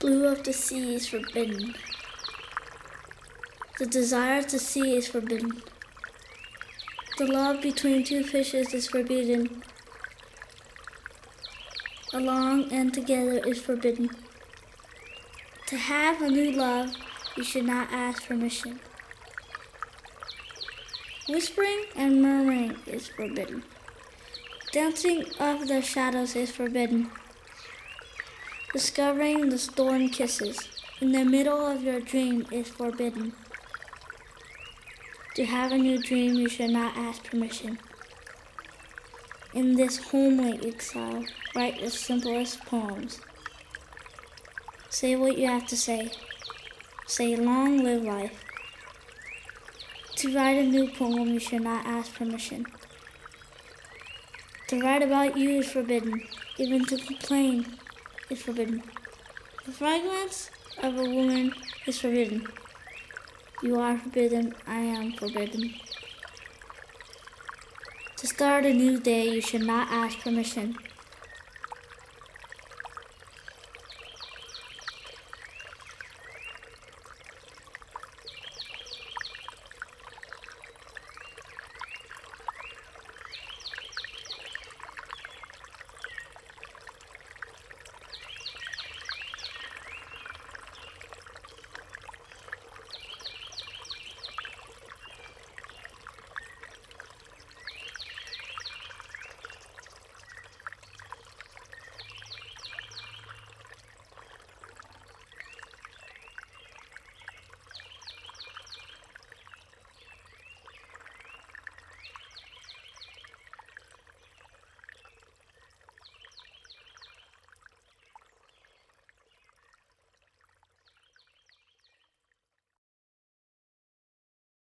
blue of the sea is forbidden. The desire to see is forbidden. The love between two fishes is forbidden. Along and together is forbidden. To have a new love, you should not ask permission. Whispering and murmuring is forbidden. Dancing of the shadows is forbidden. Discovering the storm kisses in the middle of your dream is forbidden. To have a new dream, you should not ask permission. In this homely exile, write the simplest poems. Say what you have to say. Say long live life. To write a new poem, you should not ask permission. To write about you is forbidden. Even to complain is forbidden. The fragrance of a woman is forbidden. You are forbidden, I am forbidden. To start a new day, you should not ask permission.